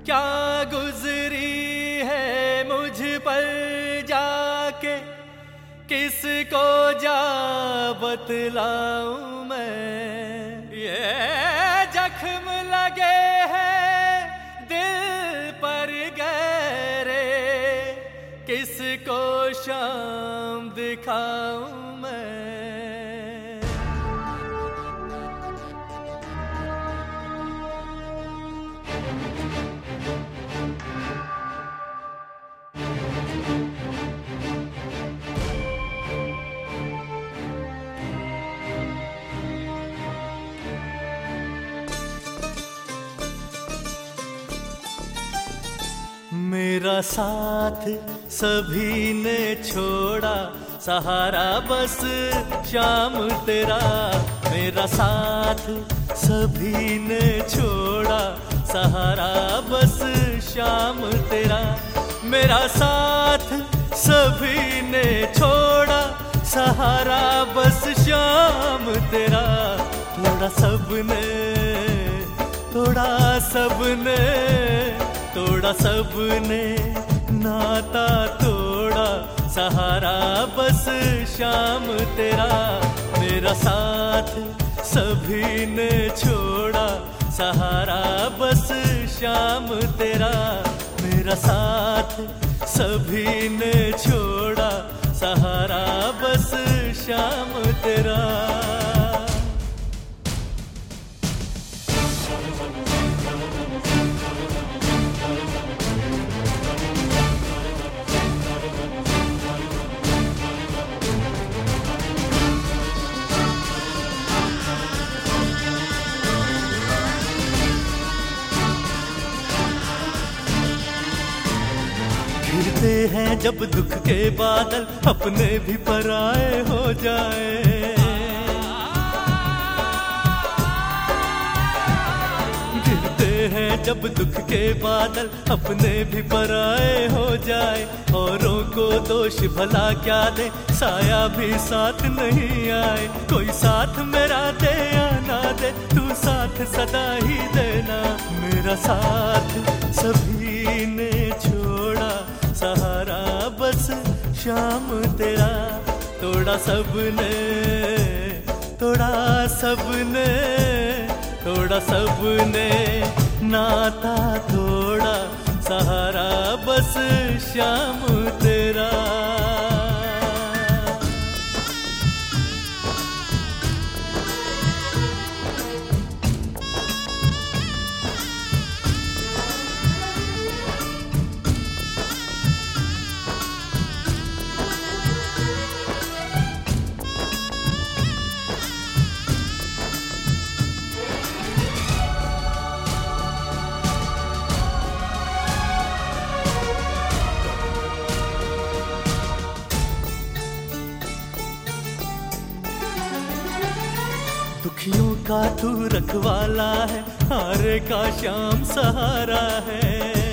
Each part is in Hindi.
क्या गुजरी है मुझ पर जाके, किसको जा बतलाऊं मैं। ये जख्म लगे हैं दिल पर गहरे, किसको शाम दिखाऊं मैं। मेरा साथ सभी ने छोड़ा, सहारा बस शाम तेरा। मेरा साथ सभी ने छोड़ा, सहारा बस शाम तेरा। मेरा साथ सभी ने छोड़ा, सहारा बस शाम तेरा। थोड़ा सबने, थोड़ा सबने, तोड़ा सबने नाता तोड़ा, सहारा बस शाम तेरा। मेरा साथ सभी ने छोड़ा, सहारा बस शाम तेरा। मेरा साथ सभी ने छोड़ा, सहारा बस शाम तेरा। घिरते हैं जब दुख के बादल, अपने भी पराए हो जाए। घिरते हैं जब दुख के बादल, अपने भी पराए हो जाए। औरों को दोष भला क्या दे, साया भी साथ नहीं आए। कोई साथ मेरा दे या ना दे, तू साथ सदा ही देना। मेरा साथ सभी ने छोड़ा, सहारा बस शाम तेरा। तोड़ा सबने, तोड़ा सबने, तोड़ा सबने नाता तोड़ा, सहारा बस शाम तेरा। दुखियों का तू रखवाला है, हारे का श्याम सहारा है।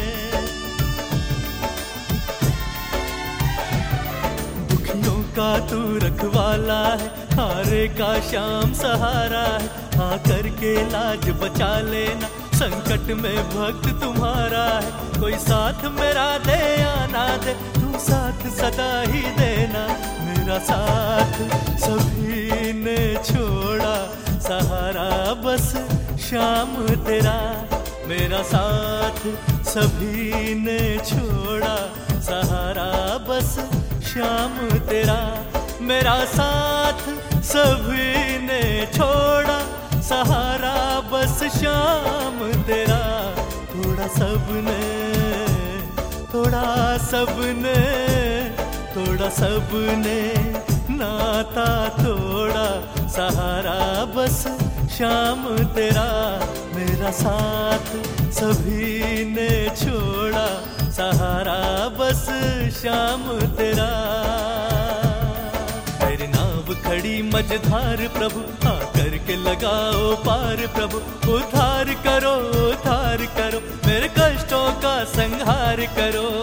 दुखियों का तू रखवाला है, हारे का श्याम सहारा है। आकर के लाज बचा लेना, संकट में भक्त तुम्हारा है। कोई साथ मेरा दे या ना दे, तू साथ सदा ही देना। मेरा साथ सभी ने छोड़ा, सहारा बस शाम तेरा। मेरा साथ सभी ने छोड़ा, सहारा बस शाम तेरा। मेरा साथ सभी ने छोड़ा, सहारा बस शाम तेरा। थोड़ा सबने, थोड़ा सबने, थोड़ा सबने नाता तोड़ा, सहारा बस शाम तेरा। मेरा साथ सभी ने छोड़ा, सहारा बस शाम तेरा। मेरी नाव खड़ी मझधार प्रभु, आकर के लगाओ पार प्रभु। उद्धार करो, उद्धार करो, मेरे कष्टों का संहार करो।